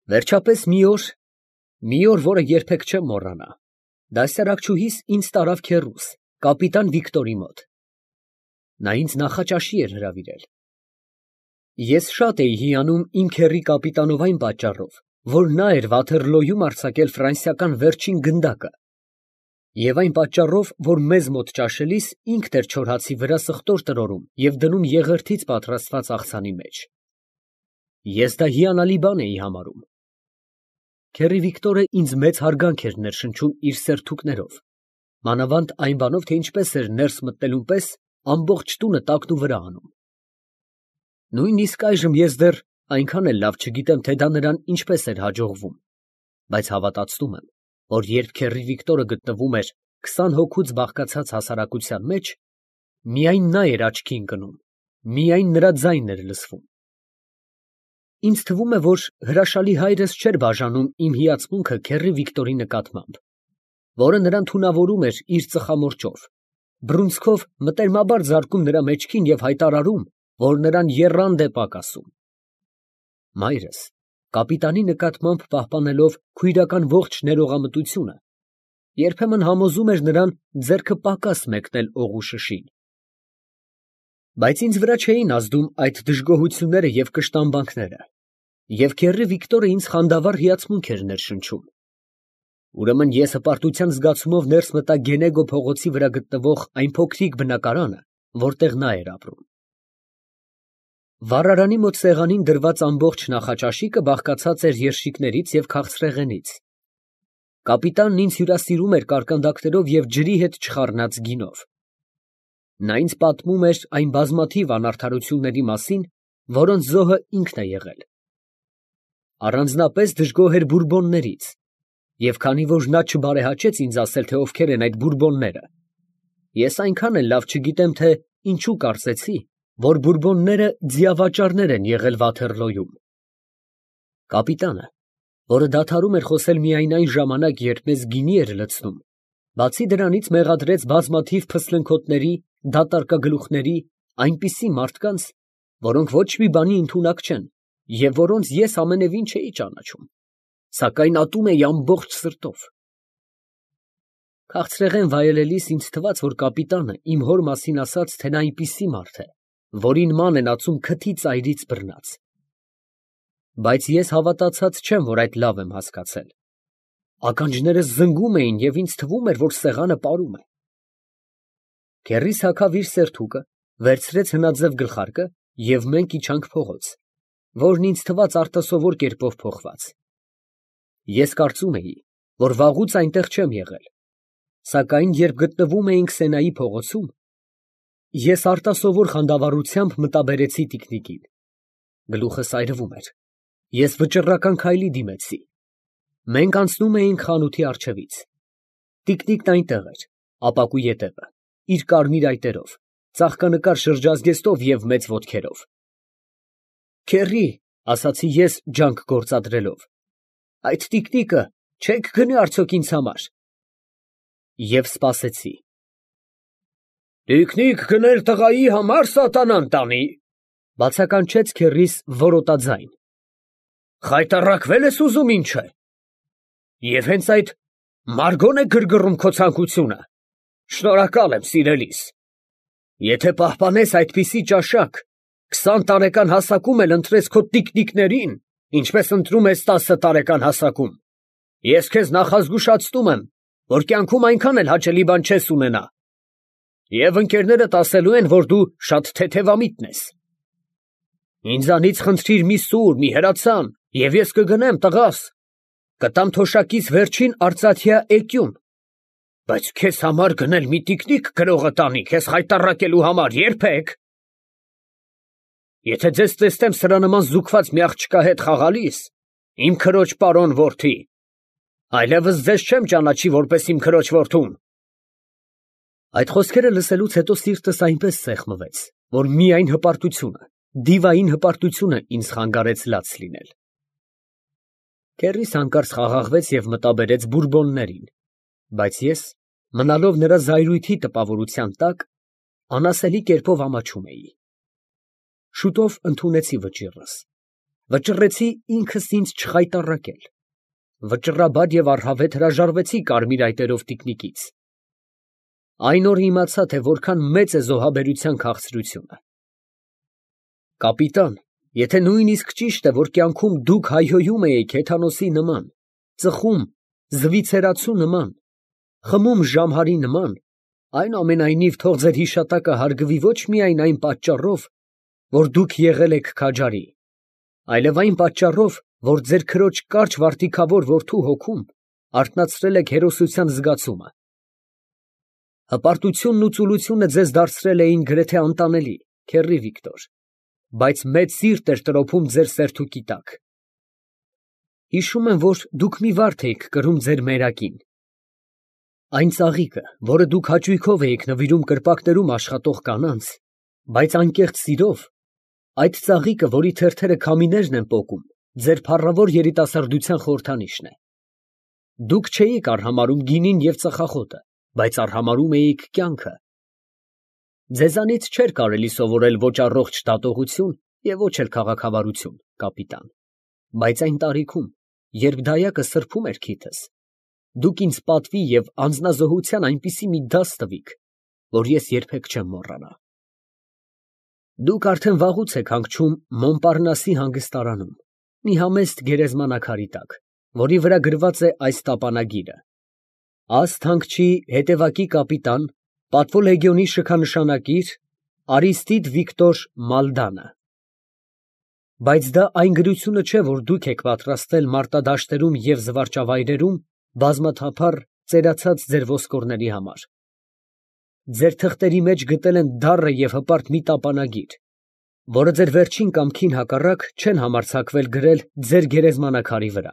Վերջապես մի օր, որը երբեք չեմ մոռանա, դասարակչուհիս ինձ տարավ քեռուս, կապիտան Վիկտորի մոտ. նա ինձ նախաճաշի էր հրավիրել։ Ես շատ էի հիանում իմ քեռի կապիտանով այն պատճառով, որ նա էր Վաթերլոյում արձակել ֆրանսիական վերջին գնդակը, և այն պատճառով, որ մեզ մոտ ճաշելիս ինքն էր չոր հացի վրա սխտոր տրորում և դնում եղերդից պատրաստված աղցանի մեջ։ Ես դա հիանալի բան էի համարում։ Քեռի Վիկտորը ինձ մեծ հարգանք էր ներշնչում իր սերթուկներով, մանավանդ այն բանով, թե ինչպես էր ներս մտնելուն պես ամբողջ տունը տակնուվրա անում։ Նույնիսկ այժմ ես դեռ այնքան էլ լավ չգիտեմ, թե դա նրան ինչպես էր հաջողվում, բայց հավատացնում եմ, որ երբ քեռի Վիկտորը գտնվում էր 20 հոգուց բաղկացած հասարակության մեջ, միայն նա էր աչքի ընկնում, միայն նրա ձայնն էր լսվում։ Ինձ թվում է, որ հրաշալի հայրս չէր բաժանում իմ հիացմունքը քեռի Վիկտորի նկատմամբ, որը նրան թունավորում էր իր ծխամորճով, բռունցքով մտերմաբար զարկում նրա մեջքին և հայտարարում, որ նրան եռանդ է պակասում։ Մայրս, կապիտանի նկատմամբ պահպանելով քույրական ողջ ներողամտությունը, երբեմն համոզում էր նրան ձեռքը պակաս մեկնել օղու շշին։ Բայց ինձ վրա չէին ազդում այդ դժգոհությունները և կշտամբանքները, և քեռի Վիկտորը ինձ խանդավառ հիացմունք էր ներշնչում։ Ուրեմն ես հպարտության զգացումով ներս մտա Գենեգո փողոցի վրա գտնվող այն փոքրիկ բնակարանը, որտեղ նա էր ապրում։ Վառարանի մոտ սեղանին դրված ամբողջ նախաճաշիկը բաղկացած էր երշիկներից և քաղցրեղենից։ Կապիտանն ինձ հյուրասիրում էր կարկանդակներով և ջրի հետ չխառնած գինով։ Նա ինձ պատմում էր այն բազմաթիվ անարդարությունների մասին, որոնց զոհը ինքն է եղել։ Առանձնապես դժգոհ էր բուրբոններից, և քանի որ նա չբարեհաճեց ինձ ասել, թե ովքեր են այդ բուրբոնները, ես այնքան էլ լավ չգիտեմ, թե ինչու կարծեցի, որ բուրբոնները ձիավաճառներ են եղել Վաթերլոյում։ Կապիտանը, որը դադարում էր խոսել միայն այն ժամանակ, երբ մեզ գինի էր լցնում, բացի դրանից մեղադրեց բազմաթիվ փսլընքոտների, դատարկագլուխների, այնպիսի մարդկանց, որոնք ոչ մի բանի ընդունակ չեն, և որոնց ես ամենևին չէի ճանաչում, սակայն ատում էի ամբողջ սրտով։ Քաղցրեղեն վայելելիս ինձ թվաց, որ կապիտանը իմ հոր մասին ասաց, թե նա այնպիսի մարդ է, որին ման են ածում քթի ծայրից բռնած։ Բայց ես հավատացած չեմ, որ այդ լավ եմ հասկացել։ Ականջներս զնգում էին և ինձ թվում էր, որ սեղանը պարում է։ Քեռիս հագավ իր սերթուկը, վերցրեց հնաձև գլխարկը և մենք իջանք փողոց, որն ինձ թվաց արտասովոր կերպով փոխված։ Ես կարծում էի, որ վաղուց այնտեղ չեմ եղել, սակայն երբ գտնվում էինք Սենայի փողոցում, ես արտասովոր խանդավառությամբ մտաբերեցի տիկնիկին։ Գլուխս այրվում էր։ Ես վճռական քայլի դիմեցի։ Մենք անցնում էինք խանութի առջևից։ Տիկնիկն այնտեղ էր, ապակու ետևը, իր կարմիր այտերով, ծաղկանկար շրջազգեստով և մեծ ոտքերով։ Քեռի, ասացի ես ջանք գործադրելով, այդ տիկնիկը չե՞ք գնի արդյոք ինձ համար։ Եվ սպասեցի։ Տիկնիկ գնել տղայի համար սատանան տանի, բացականչեց քեռիս որոտաձայն։ Խայտառակվել ես ուզում ինչ է։ Եվ հենց այդ Մարգոն է գրգռում քո ցանկությունը։ Շնորհակալ եմ, սիրելիս։ Եթե պահպանես այդպիսի ճաշակ, 20 տարեկան հասակում էլ ընտրես քո տիկնիկներին, ինչպես ընտրում ես 10 տարեկան հասակում, ես քեզ նախազգուշացնում եմ, որ կյանքում այնքան էլ հաճելի բան չես ունենա։ Եվ ընկերներդ ասելու են, որ դու շատ թեթևամիտն ես։ Ինձանից խնդրիր մի սուր, մի հրացան, և ես կգնեմ, տղաս, կտամ թոշակից վերջին արծաթյա էկյուն, բայց քեզ համար գնել մի տիկնիկ գրողը տանի, քեզ խայտառակելու համար երբեք։ Եթե ձեզ տեսնեմ սրա նման զուգված մի աղջկա հետ խաղալիս, իմ քրոջ պարոն որդի, այլևս ձեզ չեմ ճանաչի որպես իմ քրոջ որդուն։ Այդ խոսքերը լսելուց հետո սիրտս այնպես սեղմվեց, որ միայն հպարտությունը, դիվային հպարտությունը ինձ խանգարեց լաց լինել։ Քեռիս հանկարծ խաղաղվեց և մտաբերեց բուրբոններին, բայց ես, մնալով նրա զայրույթի տպավորության տակ, անասելի կերպով ամաչում էի։ Շուտով ընդունեցի վճիռս։ Վճռեցի ինքս ինձ չխայտառակել։ Վճռաբար և առհավետ հրաժարվեցի կարմիր այտերով տիկնիկից։ Այն օրը իմացա, թե որքան մեծ է զոհաբերության քաղցրությունը։ Կապիտան, եթե նույնիսկ ճիշտ է, որ կյանքում դուք հայհոյում էիք հեթանոսի նման, ծխում, զվիցերացու նման, խմում ժամհարի նման, այնուամենայնիվ թող ձեր հիշատակը հարգվի ոչ միայն այն պատճառով, որ դուք եղել եք քաջարի, այլև այն պատճառով, որ ձեր քրոջ կարճ վարդիքավոր որդու հոգում արթնացրել եք հերոսության զգացումը։ Հպարտությունն ու ծուլությունը ձեզ դարձրել էին գրեթե անտանելի, քեռի Վիկտոր, բայց մեծ սիրտ էր տրոփում ձեր սերթուկի տակ։ Հիշում եմ, որ դուք մի վարդ էիք կրում ձեր մերակին։ Այն ծաղիկը, որը դուք հաճույքով էիք նվիրում կրպակներում աշխատող կանանց, բայց անկեղծ սիրով, այդ ծաղիկը, որի թերթերը քամիներն են պոկում, ձեր փառավոր երիտասարդության խորհրդանիշն է։ Դուք չէիք արհամարհում գինին և ծխախոտը, բայց արհամարհում էիք կյանքը։ Ձեզանից չէր կարելի սովորել ոչ առողջ դատողություն և ոչ էլ քաղաքավարություն, կապիտան, բայց այն տարիքում, երբ դայակը սրբում էր քիթս, դուք ինձ պատվի և անձնազոհության այնպիսի մի դաս տվիք, որ ես երբեք չեմ մոռանա։ Դուք արդեն վաղուց եք հանգչում Մոնպարնասի հանգստարանում, մի համեստ գերեզմանակարի տակ, որի վրա գրված է այս տապանագիրը. «Աստ հանգչի հետևակի կապիտան, պատվո լեգիոնի շքանշանակիր Արիստիդ Վիկտոր Մալդանը»։ Բայց դա այն գրությունը չէ, որ դուք եք պատրաստել մարտադաշտերում և զվարճավայրերում բազմաթափառ ծերացած ձեր ոսկորների համար։ Ձեր թղթերի մեջ գտել են դառը և հպարտ մի տապանագիր, որը ձեր վերջին կամքին հակառակ չեն համարձակվել գրել ձեր գերեզմանակարի վրա։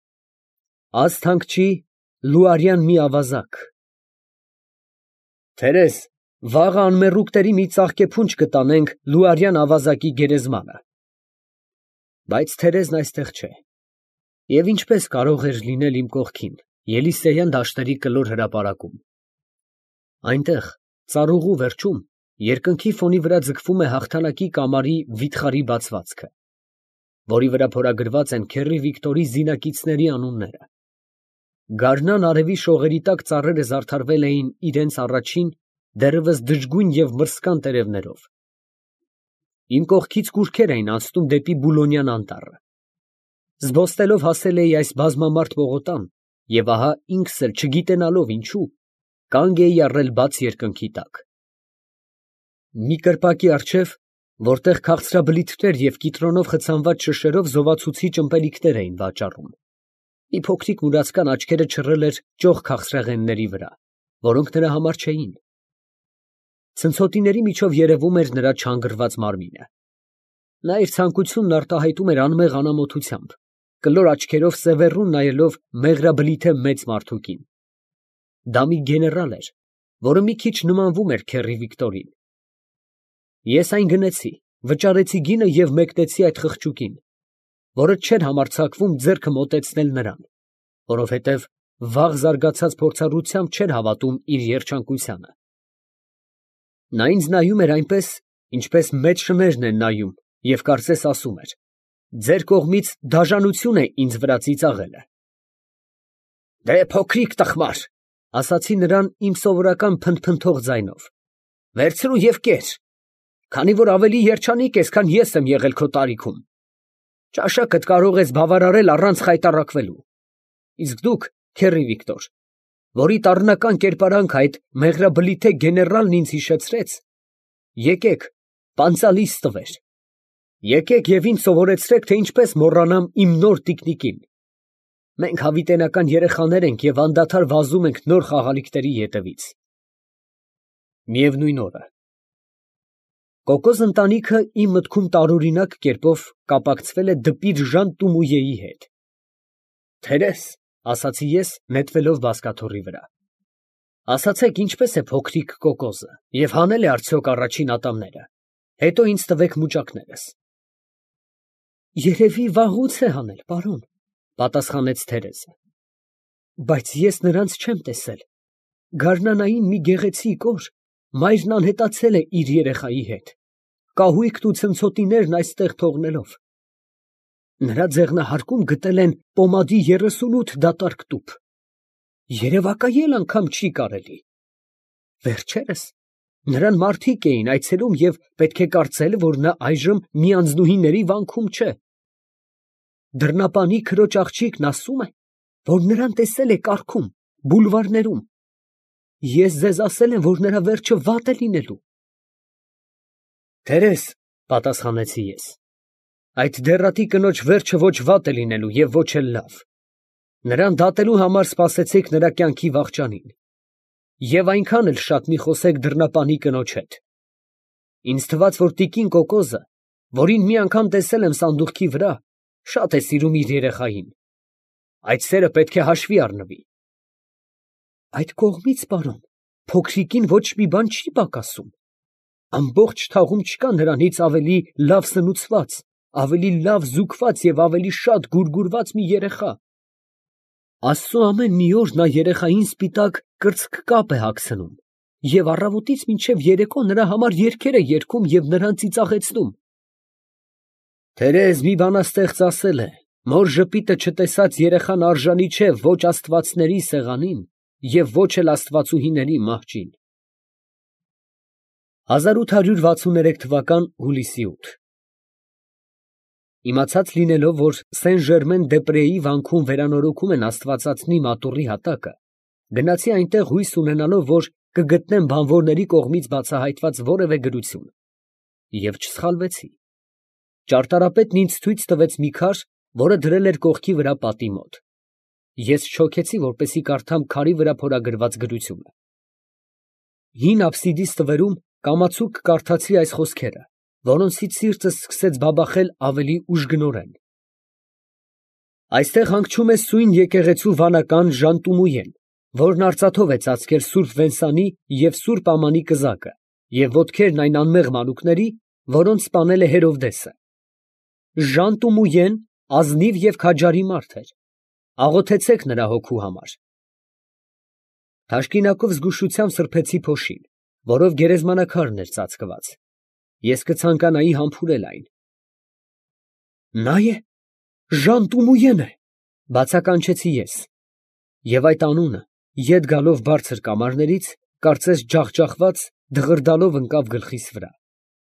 Աստ հանգչի լուարյան մի ավազակ։ Թերեզ, վաղը անմեռուկների մի ծաղկեփունջ կտանենք լուարյան ավազակի գերեզմանը։ Բայց Թերեզն այստեղ չէ։ Եվ ինչպես կարող էր լինել իմ կողքին, Ելիսեյան դաշտերի կլոր հրապարակում։ Այնտեղ, ծառուղու վերջում, երկնքի ֆոնի վրա ձգվում է հաղթանակի կամարի վիթխարի բացվածքը, որի վրա փորագրված են քեռի Վիկտորի զինակիցների անունները։ Գարնան արևի շողերի տակ ծառերը զարդարվել էին իրենց առաջին, դեռևս դժգույն և մրսկան տերևներով։ Իմ կողքից կուռքեր էին անցնում դեպի Բուլոնյան անտառը։ Զբոսնելով հասել էի այս բազմամարդ պողոտան, և ահա ինքս էլ չգիտենալով ինչու, կանգ էի առել բաց երկնքի տակ։ Մի կրպակի առջև, որտեղ քաղցրաբլիթներ և կիտրոնով խցանված շշերով զովացուցիչ ըմպելիքներ էին վաճառում, մի փոքրիկ մուրացկան աչքերը չռել էր ճոխ քաղցրեղենների վրա, որոնք նրա համար չէին։ Ցնցոտիների միջով երևում էր նրա չանգռված մարմինը։ Նա իր ցանկությունն արտահայտում էր անմեղ անամոթությամբ, կլոր աչքերով սևեռուն նայելով մեղրաբլիթե մեծ մարդուկին։ Դա մի գեներալ էր, որը մի քիչ նմանվում էր քեռի Վիկտորին։ Ես այն գնեցի, վճարեցի գինը և մեկնեցի այդ խղճուկին, որը չէր համարձակվում ձեռքը մոտեցնել նրան, որովհետև վաղ զարգացած փորձառությամբ չէր հավատում իր երջանկությանը։ Նա ինձ նայում էր այնպես, ինչպես մեծ շներն են նայում, և կարծես ասում էր. «Ձեր կողմից դաժանություն է ինձ վրա ծիծաղելը»։ «Դե, փոքրիկ տխմար», ֊ ասացի նրան իմ սովորական փնթփնթող ձայնով, ֊ «վերցրու և կեր, քանի որ ավելի երջանիկ ես, քան ես եմ եղել քո տարիքում։ Ճաշակդ կարող ես բավարարել առանց խայտառակվելու։ Իսկ դուք, քեռի Վիկտոր, որի տառնական կերպարանքը այդ մեղրաբլիթե գեներալն ինձ հիշեցրեց, եկեք, պանծալիս տվեր, եկեք և ինձ սովորեցրեք, թե ինչպես մոռանամ իմ նոր տիկնիկին։ Մենք հավիտենական երեխաներ ենք և անդադար վազում ենք նոր խաղալիքների ետևից»։ Միևնույն օրը կոկոզ ընտանիքը իմ մտքում տարօրինակ կերպով կապակցվել է դպիր Ժան Տումույեի հետ։ «Թերեզ», ֊ ասացի ես, նետվելով բազկաթոռի վրա, ֊ ասացեք, ինչպես է փոքրիկ կոկոզը և հանե՞լ է արդյոք առաջին ատամները, հետո ինձ տվեք մուճակներս։ «Երևի վաղուց է հանել, պարոն», ֊ պատասխանեց Թերեզը, ֊ բայց ես նրանց չեմ տեսել։ Գարնանային մի գեղեցիկ օր մայրն անհետացել է իր երեխայի հետ, կահույքն ու ցնցոտիներն այստեղ թողնելով։ Նրա ձեղնահարկում գտել են պոմադի 38 դատարկ տուփ։ Երևակայել անգամ չի կարելի։ Վերջերս նրան մարդիկ էին այցելում և պետք է կարծել, որ նա այժմ մի անձնուհիների վանքում չէ։ Դռնապանի քրոջ աղջիկն ասում է, որ նրան տեսել է կառքում, բուլվարներում։ Ես ձեզ ասել եմ, որ նրա վերջը վատ է լինելու։ Տերես, պատասխանեցի ես, այդ դեռատի կնոջ վերջը ոչ վատ է լինելու և ոչ էլ լավ։ Նրան դատելու համար սպասեցիք նրա կյանքի վախճանին։ Եվ այնքան էլ շատ մի խոսեք դռնապանի կնոջ հետ։ Ինձ թվաց, որ տիկին Կոկոզը, որին մի անգամ տեսել եմ սանդուղքի վրա, շատ է սիրում իր երեխային։ Այդ սերը պետք է հաշվի առնվի։ Այդ կողմից, պարոն, փոքրիկին ոչ մի բան չի պակասում։ Ամբողջ թաղում չկա նրանից ավելի լավ սնուցված, ավելի լավ զուգված և ավելի շատ գուրգուրված մի երեխա։ Աստծու ամեն մի օր նա երեխային սպիտակ կրծքկապ է հագցնում և առավոտից մինչև երեկո նրա համար երգեր է երգում և նրան ծիծաղեցնում։ Տերեզ մի բանաստեղծ ասել է. «Մոր ժպիտը չտեսած երեխան արժանի չէ ոչ աստվածների սեղանին և ոչ էլ աստվածուհիների մահճին»։ 1863 թվական հուլիսի 8 Իմացած լինելով, որ Սեն֊Ժերմեն֊դե֊Պրեի վանքում վերանորոգում են աստվածածնի մատուռի հատակը, գնացի այնտեղ հույս ունենալով, որ կգտնեմ բանվորների կողմից բացահայտված որևէ գրություն, և չսխալվեցի։ Ճարտարապետն ինձ ցույց տվեց մի քար, որը դրել էր կողքի վրա պատի մոտ։ Ես չոքեցի, որպեսզի կարդամ քարի վրա փորագրված գրությունը։ Հին աբսիդի ստվերում կամացուկ կարդացի այս խոսքերը, որոնցից սիրտս սկսեց բաբախել ավելի ուժգնորեն. «Այստեղ հանգչում է սույն եկեղեցու վանական Ժանտումույեն, որն արծաթով է ծածկել սուրբ Վենսանի և սուրբ Ամանի կզակը և ոտքերն այն անմեղ մանուկների, որոնց սպանել է Հերովդեսը։ Ժանտումույեն ազնիվ և քաջարի մարդ էր. աղոթեցեք նրա հոգու համար»։ Թաշկինակով զգուշությամբ սրբեցի փոշին, որով գերեզմանակարն էր ծածկված։ Ես կցանկանայի համբուրել այն։ «Նա է, Ժանտումույենը, ֊ բացականչեցի ես, և այդ անունը, ետ գալով բարձր կամարներից, կարծես ջախջախված, դղրդալով ընկավ գլխիս վրա։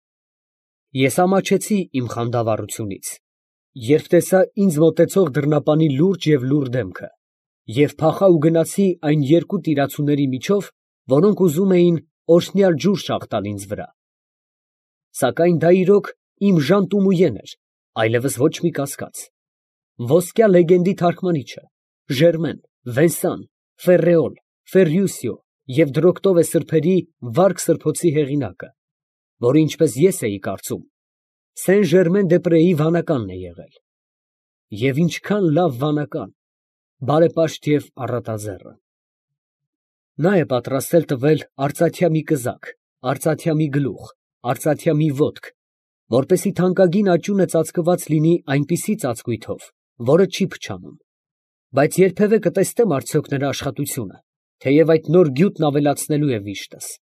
Ես ամաչեցի իմ խանդավառությունից, երբ տեսա ինձ մոտեցող դռնապանի լուրջ և լուռ դեմքը, և փախա ու գնացի այն երկու տիրացուների միջով, որոնք ուզում էին օրհնյալ ջուր շաղ տալ ինձ վրա։ Սակայն դա իրոք իմ Ժանտումույեն էր, այլևս ոչ մի կասկած, ոսկյա լեգենդի թարգմանիչը, Ժերմեն, Վենսան, Ֆերրեոլ, Ֆերրյուսիո և Դրոկտովե սրբերի վարք սրբոցի հեղինակը, որը, ինչպես ես էի կարծում, Սեն֊Ժերմեն֊դե֊Պրեի վանականն է եղել։ Եվ ինչքան լավ վանական, բարեպաշտ և առատաձեռն։ Նա է պատրաստել տվել արծաթյա մի կզակ, արծաթյա մի գլուխ, արծաթյա մի ոտք, որպեսզի թանկագին աճյունը ծածկված լինի այնպիսի ծածկույթով, որը չի փչանում։ Բայց երբևէ կտեսնե՞մ արդյոք նրա աշխատությունը, թեև այդ նոր գյուտն ավելացնելու է վիշտս։